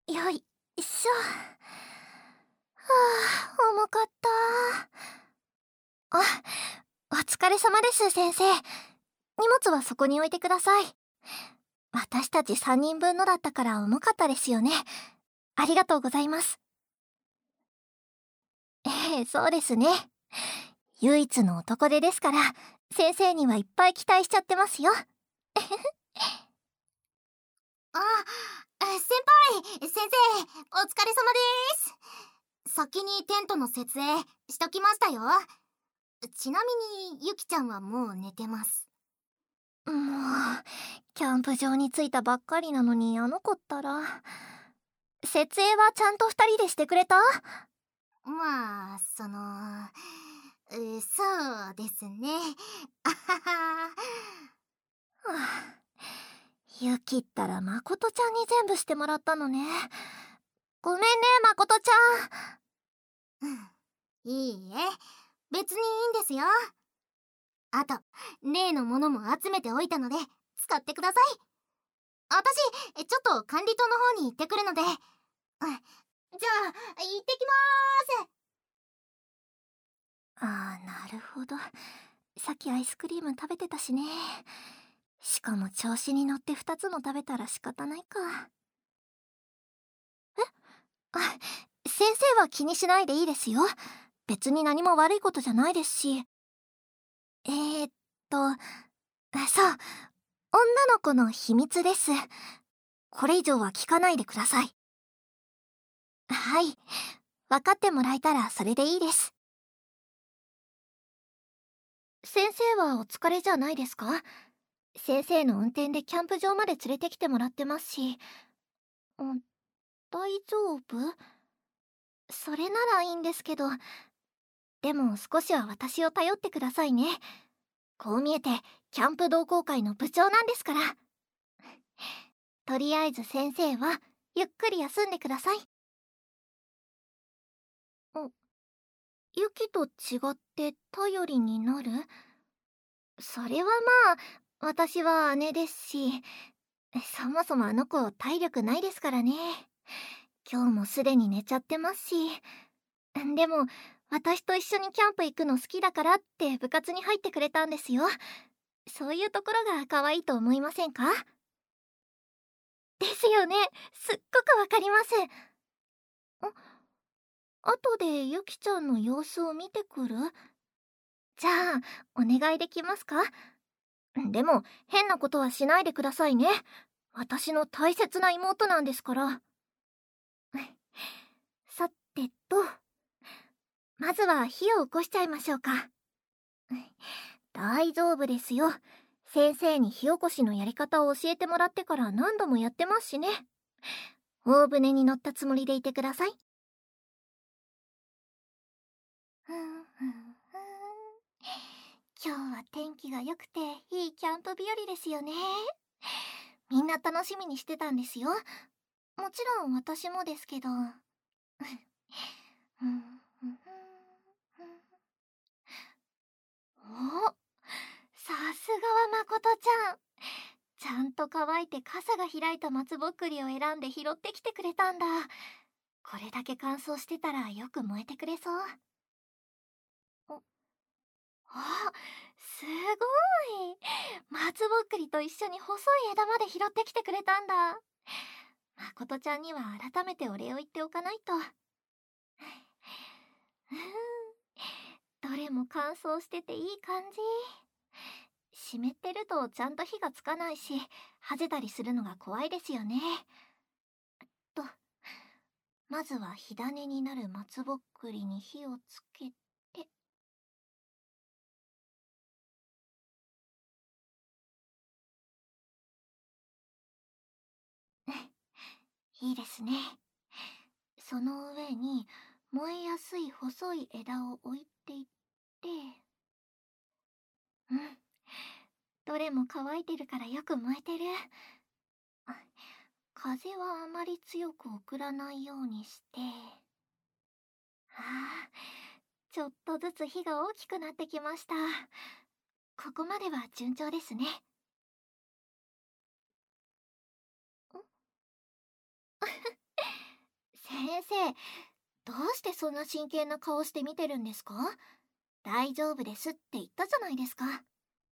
よいしょ。重かった。お疲れ様です、先生。荷物はそこに置いてください。私たち3人分のだったから重かったですよね。ありがとうございます。そうですね。唯一の男手ですから、先生にはいっぱい期待しちゃってますよ。 先生、お疲れ様です。先にテントの設営しときましたよ。ちなみにゆきちゃんはもう寝てます。 もう、キャンプ場に着いたばっかりなのにあの子ったら。設営はちゃんと2人でしてくれた？ まあ、そうですね。あはは。 ユキったらまことちゃんに全部してもらったのね。ごめんね、まことちゃん。 いいえ、別にいいんですよ。あと、例のものも集めておいたので、使ってください。私、ちょっと管理棟の方に行ってくるので。じゃあ、行ってきまーす。 なるほど。さっきアイスクリーム食べてたしね。しかも調子に乗って2つも食べたら仕方ないか。先生は気にしないでいいですよ。別に何も悪いことじゃないですし。そう、女の子の秘密です。これ以上は聞かないでください。はい、分かってもらえたらそれでいいです。先生はお疲れじゃないですか？先生の運転でキャンプ場まで連れてきてもらってますし。大丈夫？それならいいんですけど。でも少しは私を頼ってくださいね。こう見えてキャンプ同好会の部長なんですから。とりあえず先生はゆっくり休んでください。ユキと違って頼りになる？それはまあ、私は姉ですし、そもそもあの子体力ないですからね。今日もすでに寝ちゃってますし。でも、私と一緒にキャンプ行くの好きだからって部活に入ってくれたんですよ。そういうところが可愛いと思いませんか？ですよね。すっごくわかります。後でゆきちゃんの様子を見てくる？じゃあ、お願いできますか？でも、変なことはしないでくださいね。私の大切な妹なんですから。さてと、まずは火を起こしちゃいましょうか。大丈夫ですよ。先生に火起こしのやり方を教えてもらってから何度もやってますしね。大船に乗ったつもりでいてください。今日は天気が良くていいキャンプ日和ですよね。みんな楽しみにしてたんですよ。もちろん私もですけど。お、さすがはまことちゃん。ちゃんと乾いて傘が開いた松ぼっくりを選んで拾ってきてくれたんだ。これだけ乾燥してたらよく燃えてくれそう。すごい。松ぼっくりと一緒に細い枝まで拾ってきてくれたんだ。まことちゃんには改めてお礼を言っておかないと。どれも乾燥してていい感じ。湿ってるとちゃんと火がつかないし、はぜたりするのが怖いですよね。と、まずは火種になる松ぼっくりに火をつけて。いいですね。その上に燃えやすい細い枝を置いていって、どれも乾いてるからよく燃えてる。風はあまり強く送らないようにして。ちょっとずつ火が大きくなってきました。ここまでは順調ですね。 先生、どうしてそんな真剣な顔して見てるんですか？大丈夫ですって言ったじゃないですか。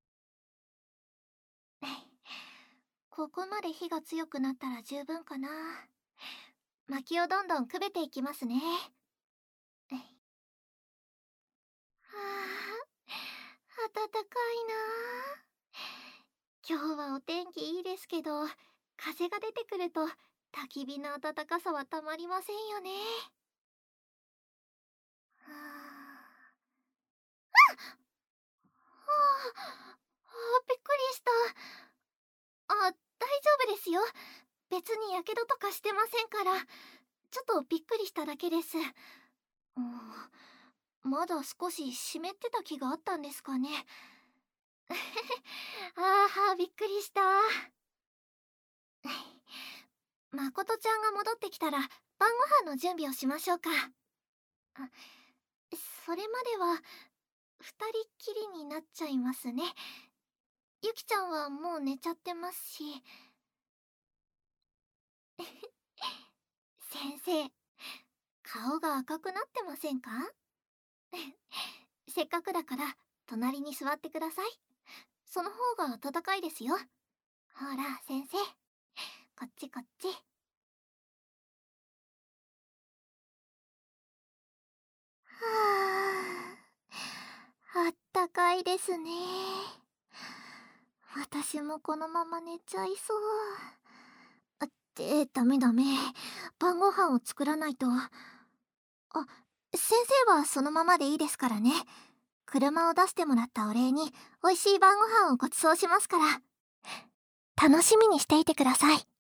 ここまで火が強くなったら十分かな。薪をどんどんくべていきますね。はあ、暖かいなあ。今日はお天気いいですけど、風が出てくると焚き火の暖かさはたまりませんよね。はびっくりした。大丈夫ですよ。別にやけどとかしてませんから。ちょっとびっくりしただけです。まだ少し湿ってた気があったんですかね。びっくりした。まことちゃんが戻ってきたら晩ご飯の準備をしましょうか。それまでは二人っきりになっちゃいますね。ゆきちゃんはもう寝ちゃってますし。先生、顔が赤くなってませんか？せっかくだから隣に座ってください。その方が暖かいですよ。ほら先生、こっちこっち。あったかいですね。私もこのまま寝ちゃいそう。ダメダメ。晩ご飯を作らないと。先生はそのままでいいですからね。車を出してもらったお礼に美味しい晩ご飯をご馳走しますから。楽しみにしていてください。